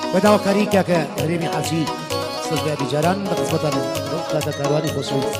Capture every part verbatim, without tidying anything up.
بدأوا كاريكا كريمي حاجي استاذ بيادي جاران بقصبتها من رقة كارواني خصوص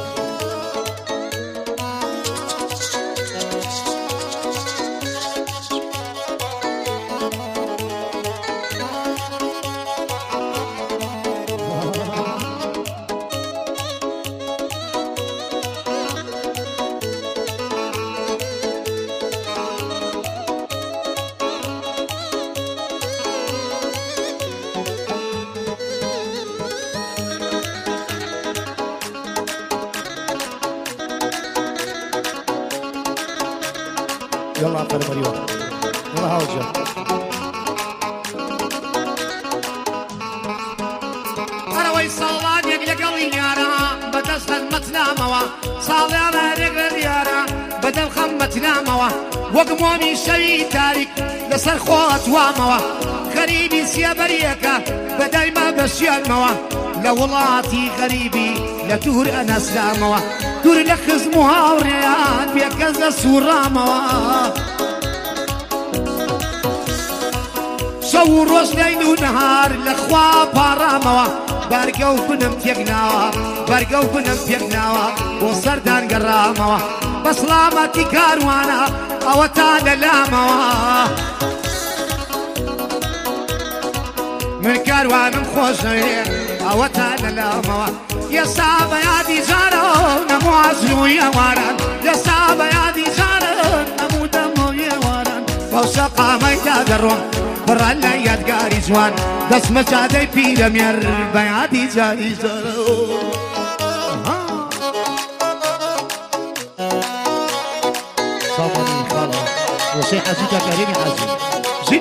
يلا عطاري مريم يلا هاوجه انا وي صلاد يقلق اليارا بدل خدمتنا موا صالي انا رقل اليارا بدل خدمتنا موا وقمومي شوي تارك لصر خوات واموا غريبي سيابريكا بدل ما بشيان موا لولاتي غريبي لتور انا سلاموا دور لخز مهاوريات بيكز سوراموا شو روز ليل ونهار لخوا باراموا بارقو بنم تيقناوا بارقو بنم تيقناوا وصردان قراموا بسلامتي كاروانا اوتانا لاموا من كاروان مخوشي اوتانا لاموا يا صعبة يا دي جارو نمو عزلو يا واران يا صعبة يا دي جارو نمو دمو يا واران فوسقا ميتا درون برا اللي يدقاري جوان دس مجادي بيلم يربا يا دي جاري جارو صابني خالا وشي حزيكا كريمي حزي زي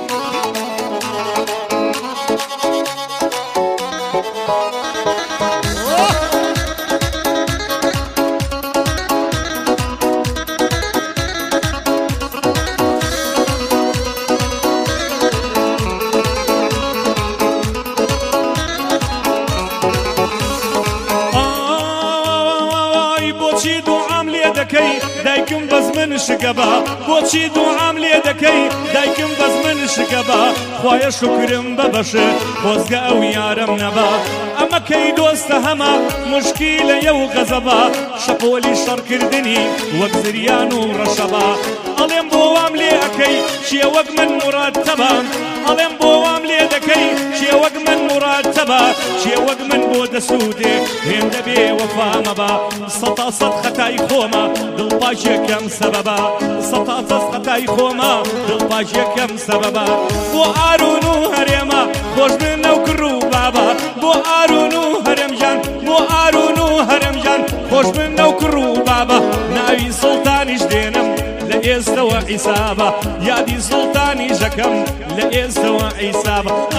دايكم بز من شقبا بوشي دوعام لي دكي دايكم بز من شقبا خويا شكرم ببشر خوزقا ويارم نبا اما كي دوست هما مشكلة يو غزبا شقولي شر كردني وقزريان ورشبا اليم بوام لي اكي شي وق من مرتبا اليم بوام لي دكي شي وق من مرتبا شي وق من بود سودي هند بي وفا مبا سطا صدختاي خوما دل باجي كم سببا سطا صدختاي خوما دل باجي كم سببا بو ارونو هريما خوش منو كرو بابا بو ارونو هرم جان بو ارونو هرم جان خوش منو كرو بابا ناوي سلطاني جدينم لإستوى حسابا يا دي سلطاني جكم لإستوى حسابا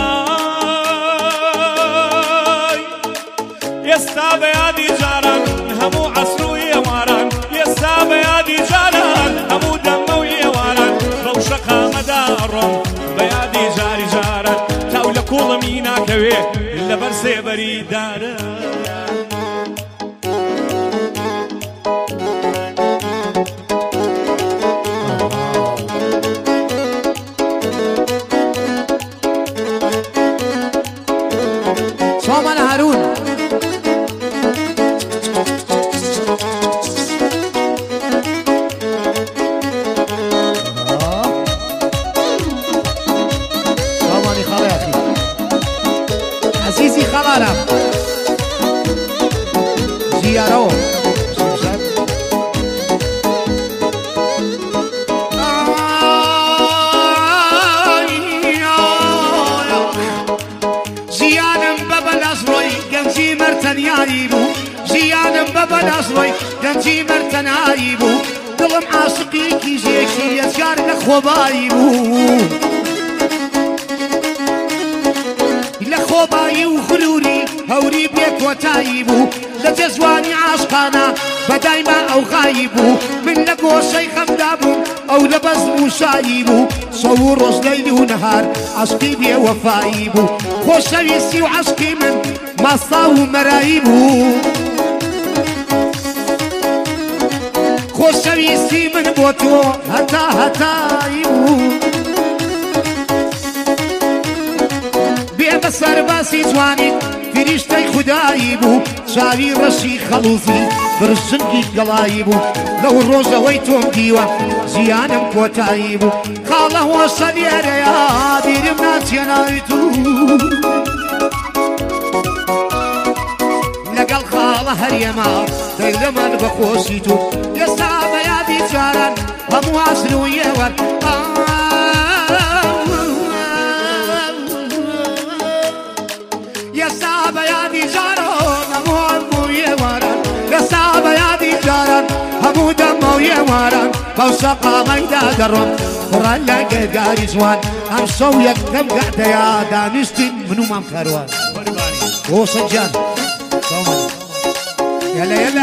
آي يستابا يا دي جاران همو عصرو يواران يستابا يا دي جاران همو دمو يواران روشقا مدارهم بيا دي جاري جاران تاولا كول مينا كوي لبرسي بريداران صومن هارون صومني خالي يا اخي عزيزي خلاله زيارو مرتنيايبو زيانم بابا نصري دنجي مرتنايبو دلم عاشقي كي جيكي يزكار لخوبايبو لخوباي وخلوري هوري بيك وتايبو لجزواني عاشقانا بدايما او غايبو من لقو شيخ مدابو او لبز مشايبو صور روز ليل ونهار عشقي بيه وفايبو خوش ويسي وعشقي من مصاو مرايبو خوش ويسي من بوتو هتا هتايبو بيه بس سەرباسی جوانیت فریشتەی خودایی بوو چاوی ڕەشی خەڵوزی برژنگی گەڵایی بوو لەو ڕۆژەوەی تۆم دیوە ژیانم کۆتایی بوو خاڵە هۆشە لێرەیە بیرم ناچێناویت و لەگەڵ خاڵە هەریەما دەی لەمەن بەخۆشیت و ئێستا بە یادی جاران هەموو ئاسن و ئێوەر ئێستا بە یادی جاران هەموو هەموو ئێوەران ئێستا بە یادی جاران هەموو دەمە و ئێوەران بەو سەقامەیدا دەڕۆم بڕە لە گێداری جوان ئەم شەو یەکەم گەعدەیە دانیشتین من و مام کاروان بۆ سەنجان يلا يلا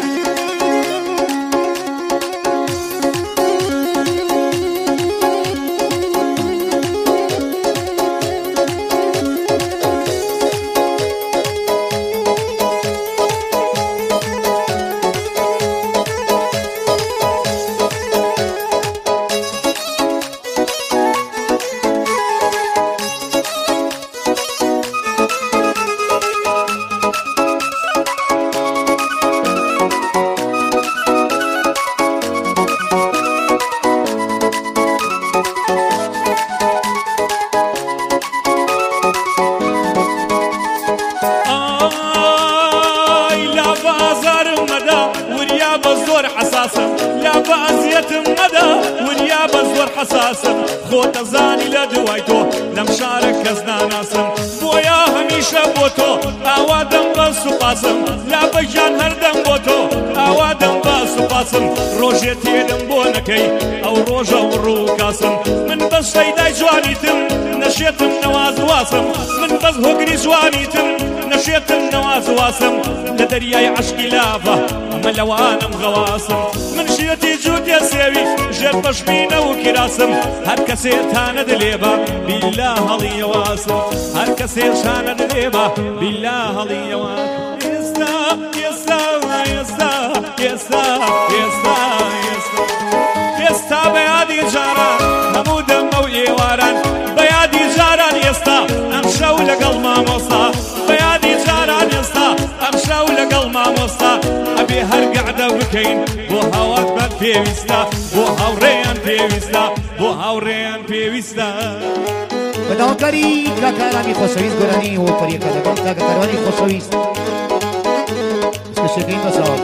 خۆتە زانی لە دوای تۆ لەم شارە کەس ناناسم بۆیە هەمیشە بۆ تۆ ئاوا دەم بە سوپاسم لا بەژیان هەردەم بۆ تۆ ئاوا دەم بە سوپاسم ڕۆژێ تێدەم بۆ نەکەی ئەو ڕۆژە ڕووکاسم من بەس شەیدای جوانیتم نەشێتم نەواز واسم من بەس هۆگری جوانیتم نەشێتم نەواز واسم لە دەریای عەشقی لافە ئەمە لەوانم غەواسم من ژێتی جوودێ سێوی ژێر بەشمینە و کراسم هەر کەسێ تانە دلێبە بیلا هەڵیەواسم هەر کەسێ شانە دلێبە بیلا هەڵیەوە ئێستا ئێستا ئێستا ئێستا ئێستا ئێستا بە یادی جاران هەموو دەمە و ئێواران بە یادی جاران ئێستا ئەم شەو لەگەڵ مامۆستا بە یادی جاران ئێستا ئەم شەو لەگەڵ مامۆستا ئەبێ هەر گەعدە بکەین بۆ هاوات بەد پێویستە بۆ هاوڕێیان پێویستە بۆ هاوڕێیان پێویستە بەداوامکاری کاکارانی خۆشەویست گۆرانی هۆکەریەکە لەگەڵ کاکەکارانی خۆشەویست دەستکەشەکەین بەسەوە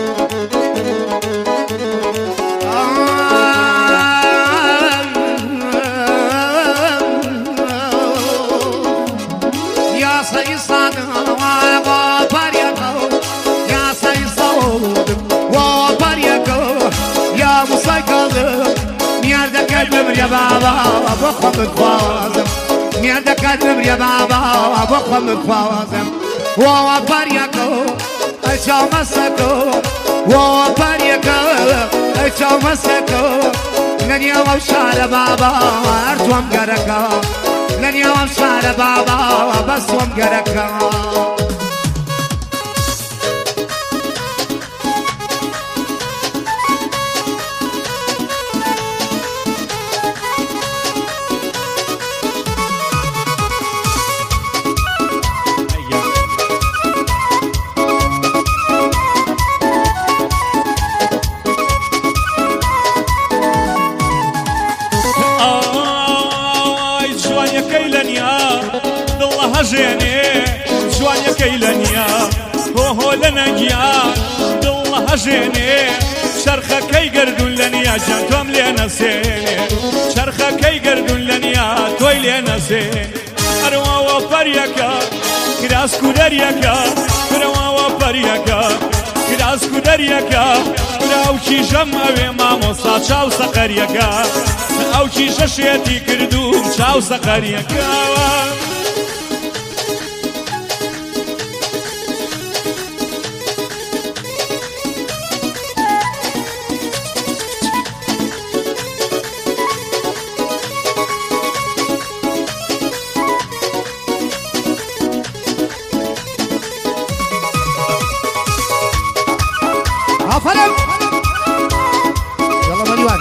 يا بابا بخم الخوازم ميردا كاتب يا بابا بخم الخوازم ووا باريكو اشاو مسكو ووا باريكو اشاو مسكو لن يوم شار بابا ارتوم غركا لن يوم شار بابا بس وم غركا هەژێنێ جوانیەکەی لە نییە هۆهۆ لە نەگیە دڵ هەژێنێ چەرخەکەی گردون لە نییە جان تۆم لێ نەسێنێ چەرخەکەی گردون لە نییە تۆی لێ نەسێنێ هەروەوە پەریەکە کراسک و دەریەکە فرەوەوە پەریەکە کراسک و دەریەکە ئەوکی ژەم ئەوێ مامۆستا چاو سەقەریەکە ئەوکی شەشێتی کردوم چاو سەقەریەکە فرم يلا مليون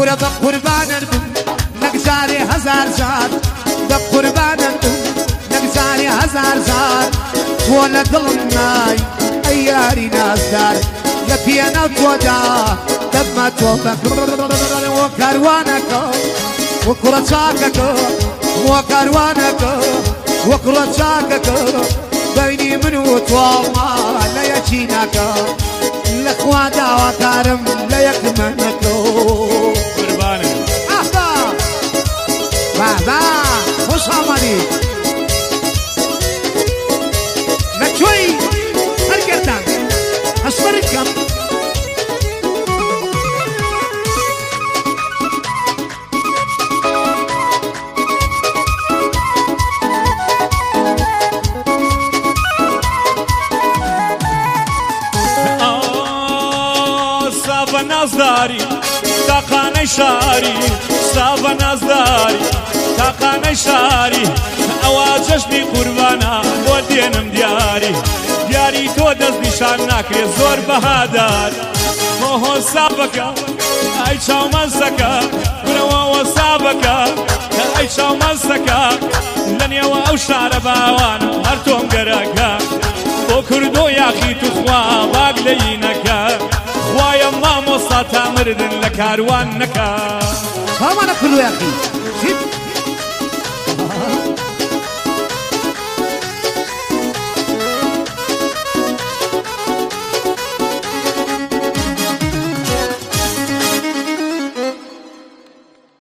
كورة بقربان نقزاري هزار زار بقربان نقزاري هزار زار ولا ظلمناي أياري نازدار لبينا تودا دما توبك وكروانك وكرة شاكك وكروانك وكرة شاكك بيني من وتوالله لا يجينك لخوادا وكارم لا يكمنك قربانك أهدا بابا خوش آمدی نچوی هرگردن هسپرد کم نازداری تاقانه شاری صاف نازداری تاقانه شاری ئەوە جەژنی قوربانە بۆ دێنم دیاری دیاری تۆ دەست نیشان ناکرێت زۆر بەهادار مۆهۆ سابەکە ئەی چاومەستەکە برەوەوە سابەکە ئەی چاومەستەکە لە نێوە ئەو شارە باوانم هەر تۆم گەرەکە بۆ کوردۆ یاخی توخوا باگ لەینەکە خوایە مامۆستا تا مردن لە کاروان نەکە سلام عليكم يا أخي